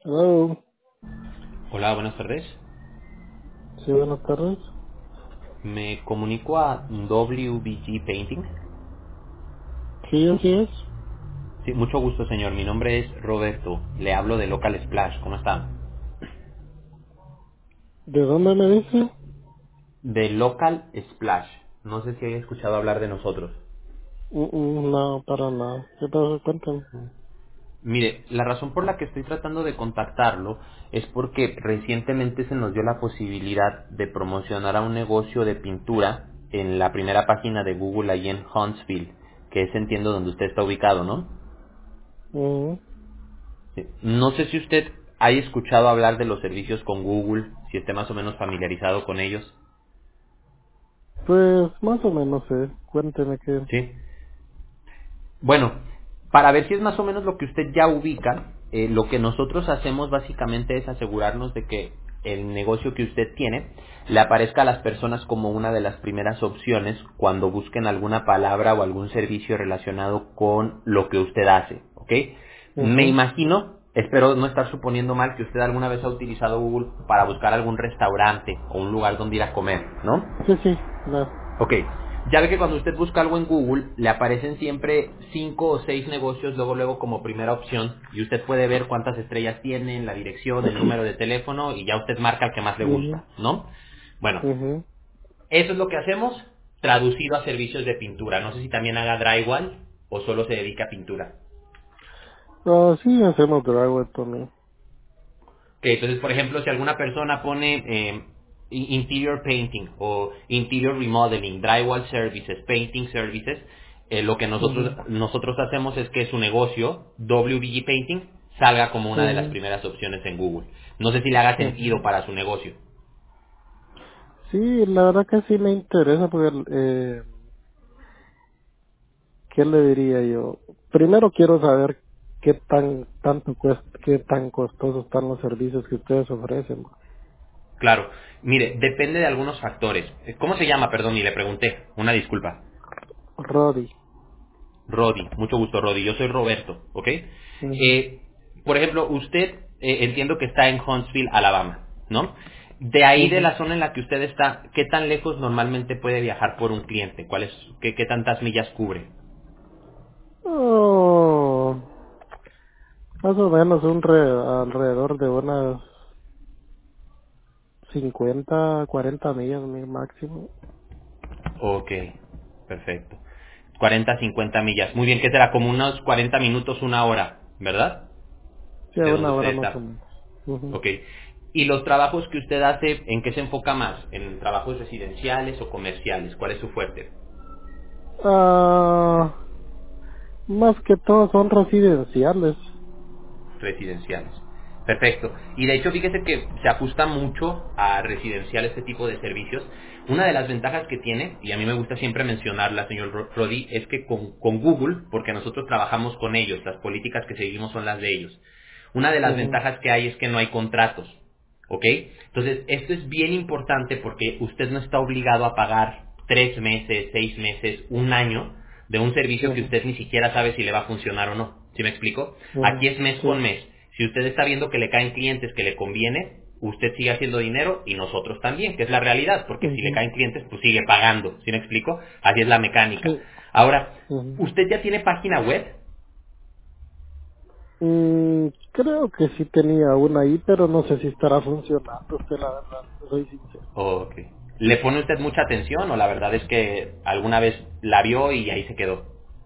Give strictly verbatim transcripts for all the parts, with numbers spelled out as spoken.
Hello. Hola, buenas tardes. Sí, buenas tardes. Me comunico a W B G Painting. Sí, así es. Sí, mucho gusto, señor. Mi nombre es Roberto. Le hablo de Local Splash. ¿Cómo está? ¿De dónde me dice? De Local Splash. No sé si haya escuchado hablar de nosotros. Mm, mm, No, para nada. ¿Qué pasa? Cuéntame. Mire, la razón por la que estoy tratando de contactarlo es porque recientemente se nos dio la posibilidad de promocionar a un negocio de pintura en la primera página de Google ahí en Huntsville, que es, entiendo, donde usted está ubicado, ¿no? Mm, Sí. No sé si usted haya escuchado hablar de los servicios con Google, si esté más o menos familiarizado con ellos. Pues más o menos sé. Cuénteme qué. Sí. Bueno, para ver si es más o menos lo que usted ya ubica, eh, lo que nosotros hacemos básicamente es asegurarnos de que el negocio que usted tiene le aparezca a las personas como una de las primeras opciones cuando busquen alguna palabra o algún servicio relacionado con lo que usted hace, ¿ok? Me Ujú. imagino, espero no estar suponiendo mal, que usted alguna vez ha utilizado Google para buscar algún restaurante o un lugar donde ir a comer, ¿no? Sí, sí. No. Ok, ya ve que cuando usted busca algo en Google, le aparecen siempre cinco o seis negocios luego luego como primera opción y usted puede ver cuántas estrellas tienen, la dirección, el número de teléfono y ya usted marca el que más le Ujú, gusta, ¿no? Bueno, ujú. eso es lo que hacemos traducido a servicios de pintura. No sé si también haga drywall o solo se dedica a pintura. Ah, sí, hacemos dragway también. Que entonces, por ejemplo, si alguna persona pone eh, in- interior painting o interior remodeling, drywall services, painting services, eh, lo que nosotros Ujú, nosotros hacemos es que su negocio, W B G Painting, salga como una de las ujú, primeras opciones en Google. No sé si le haga sentido ujú. para su negocio. Sí, la verdad que sí me interesa porque, eh, ¿qué le diría yo? Primero quiero saber qué tan tanto cuesta, qué tan costosos están los servicios que ustedes ofrecen. Claro, mire, depende de algunos factores. Eh, ¿Cómo se llama? Perdón, y le pregunté. Una disculpa. Rodi. Rodi, mucho gusto Rodi, yo soy Roberto, ¿ok? Ujú, Eh, por ejemplo, usted eh, entiendo que está en Huntsville, Alabama, ¿no? De ahí de ujú. la zona en la que usted está, ¿qué tan lejos normalmente puede viajar por un cliente? ¿Cuál es, qué, qué tantas millas cubre? Oh, más o menos un re, alrededor de unas cincuenta cuarenta millas mi máximo. Ok, perfecto. cuarenta, cincuenta millas. Muy bien, ¿qué será? Como unos cuarenta minutos, una hora, ¿verdad? Sí, a De donde una usted hora más o está. menos. Ujú. Ok. ¿Y los trabajos que usted hace, en qué se enfoca más? ¿En trabajos residenciales o comerciales? ¿Cuál es su fuerte? Ah, más que todo son residenciales. Residenciales. Perfecto. Y de hecho, fíjese que se ajusta mucho a residencial este tipo de servicios. Una de las ventajas que tiene, y a mí me gusta siempre mencionarla, señor Ro- Rodi, es que con, con Google, porque nosotros trabajamos con ellos, las políticas que seguimos son las de ellos. Una de las Ujú, ventajas que hay es que no hay contratos. ¿Ok? Entonces, esto es bien importante porque usted no está obligado a pagar tres meses, seis meses, un año de un servicio que ujú, usted ni siquiera sabe si le va a funcionar o no. ¿Sí me explico? Aquí ujú. es mes Sí, con mes. Si usted está viendo que le caen clientes que le conviene, usted sigue haciendo dinero y nosotros también, que es la realidad, porque si le ujú, caen clientes, pues sigue pagando. ¿Sí me explico? Así es la mecánica. sí. Ahora, Ujú. ¿usted ya tiene página web? Mm, creo que sí tenía una ahí, pero no sé si estará funcionando, usted la verdad, soy sincero. Ok. ¿Le pone usted mucha atención o la verdad es que alguna vez la vio y ahí se quedó?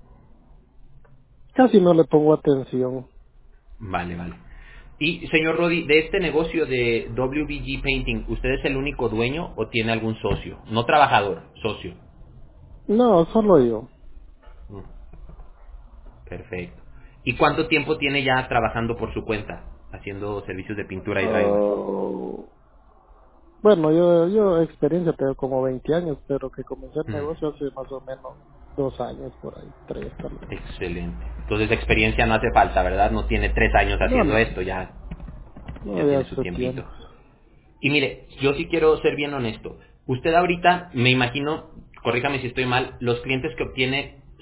Casi no le pongo atención. Vale, vale. Y señor Rodi, de este negocio de W B G Painting, ¿usted es el único dueño o tiene algún socio? No trabajador, socio. No, solo yo. Mm, perfecto. ¿Y cuánto tiempo tiene ya trabajando por su cuenta, haciendo servicios de pintura y drywall? Oh, bueno, yo, yo experiencia tengo como veinte años, pero que comencé el Mm, negocio hace más o menos dos años por ahí, tres tal vez. excelente. Entonces experiencia no hace falta, ¿verdad? No tiene tres años No, haciendo no, esto, ya, no, ya ya tiene su hace tiempito. tiempo. Y mire, yo sí quiero ser bien honesto. Usted ahorita, me imagino, corríjame si estoy mal, los clientes que obtiene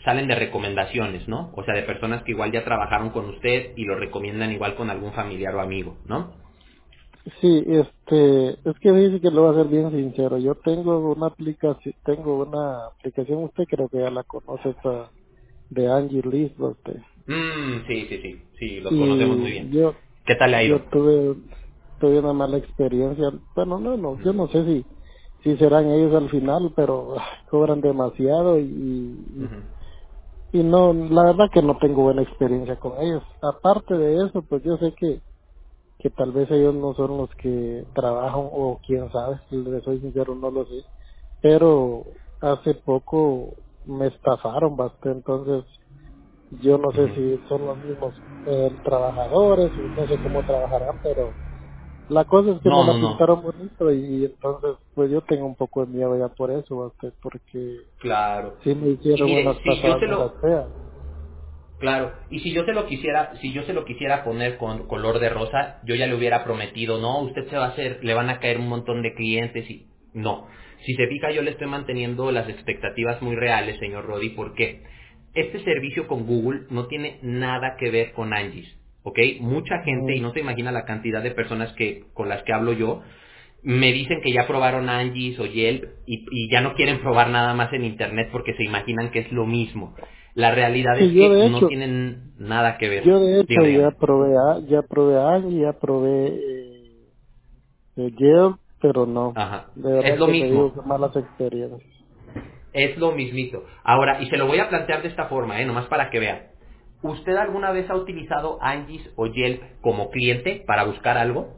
salen de recomendaciones, ¿no? O sea, de personas que igual ya trabajaron con usted y lo recomiendan igual con algún familiar o amigo, ¿no? Sí, este, es que dice que lo voy a ser bien sincero. Yo tengo una aplicación, tengo una aplicación, usted creo que ya la conoce, esta de Angie List, usted. Mm, sí, sí, sí, sí, los conocemos muy bien. Y yo, ¿Qué tal le ha ido? yo tuve, tuve una mala experiencia. Bueno, no, no, yo no sé si, si serán ellos al final, pero ah, cobran demasiado y, y, Ujú, y no, la verdad que no tengo buena experiencia con ellos. Aparte de eso, pues yo sé que que tal vez ellos no son los que trabajan o quién sabe, si les soy sincero no lo sé, pero hace poco me estafaron bastante, entonces yo no sé ujú. si son los mismos eh, trabajadores o no sé cómo trabajarán, pero la cosa es que me No, la no, no, pintaron bonito y, y entonces pues yo tengo un poco de miedo ya por eso, bastante, porque claro. sí me Y hicieron mire, unas si yo pasadas se meras lo, feas. claro, y si yo se lo quisiera, si yo se lo quisiera poner con color de rosa, yo ya le hubiera prometido, no, usted se va a hacer, le van a caer un montón de clientes y no. Si se fija, yo le estoy manteniendo las expectativas muy reales, señor Rodi, porque este servicio con Google no tiene nada que ver con Angie's, ¿ok? Mucha gente, y Ujú, no se imagina la cantidad de personas que con las que hablo yo, me dicen que ya probaron Angie's o Yelp y, y ya no quieren probar nada más en Internet porque se imaginan que es lo mismo. La realidad es sí, yo que de no hecho, tienen nada que ver. yo de hecho Dígame, ya dígame. probé, a- ya probé a Angie, ya probé eh, de Yelp, pero no. Ajá. De Es verdad lo que te digo mismo. que malas experiencias. Es lo mismito. Ahora, y se lo voy a plantear de esta forma, ¿eh? Nomás para que vea. ¿Usted alguna vez ha utilizado Angie's o Yelp como cliente para buscar algo?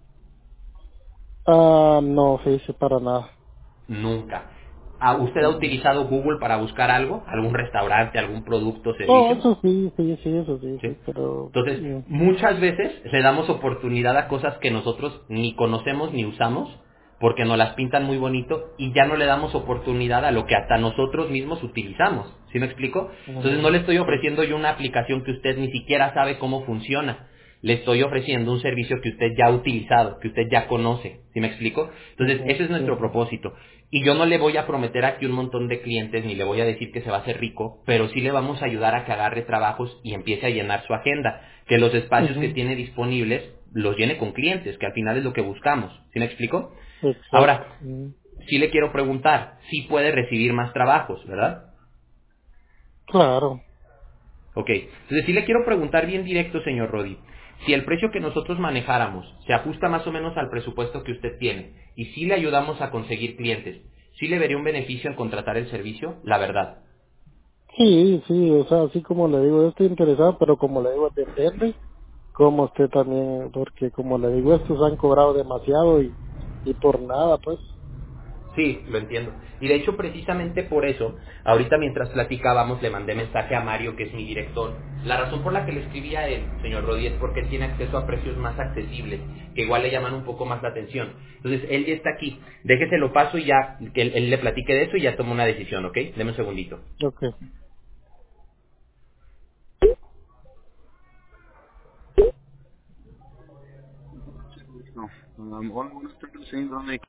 Ah, no, sí, para nada. Nunca. ¿Ah, ¿Usted ha Mm. utilizado Google para buscar algo? ¿Algún restaurante, algún producto o Oh, servicio? eso sí, sí, sí, eso sí, ¿Sí? sí, pero... Entonces, mm, muchas veces le damos oportunidad a cosas que nosotros ni conocemos ni usamos, porque nos las pintan muy bonito y ya no le damos oportunidad a lo que hasta nosotros mismos utilizamos. ¿Sí me explico? Entonces, no ujú, le estoy sí, ofreciendo yo una aplicación que usted ni siquiera sabe cómo funciona. Le estoy ofreciendo un servicio que usted ya ha utilizado, que usted ya conoce. ¿Sí me explico? Entonces, ujú, ese es nuestro ujú, propósito. Y yo no le voy a prometer aquí un montón de clientes, ni le voy a decir que se va a hacer rico, pero sí le vamos a ayudar a que agarre trabajos y empiece a llenar su agenda. Que los espacios que ujú, tiene disponibles los llene con clientes, que al final es lo que buscamos. ¿Sí me explico? exacto. Ahora, Mm. sí le quiero preguntar, sí puede recibir más trabajos, ¿verdad? Claro. Ok, entonces sí le quiero preguntar bien directo, señor Rodi, si el precio que nosotros manejáramos se ajusta más o menos al presupuesto que usted tiene y si le ayudamos a conseguir clientes, ¿sí le vería un beneficio en contratar el servicio? La verdad. Sí, sí, o sea, así como le digo, yo estoy interesado, pero como le digo, depende como usted también, porque como le digo, estos han cobrado demasiado y, y por nada, pues. Sí, lo entiendo. Y de hecho, precisamente por eso, ahorita mientras platicábamos, le mandé mensaje a Mario, que es mi director. La razón por la que le escribí a él, señor Rodi, es porque él tiene acceso a precios más accesibles, que igual le llaman un poco más la atención. Entonces, él ya está aquí. Déjese lo paso y ya, que él, él le platique de eso y ya toma una decisión, ¿ok? Deme un segundito. Ok. No. Um, hola, buenas tardes, señor.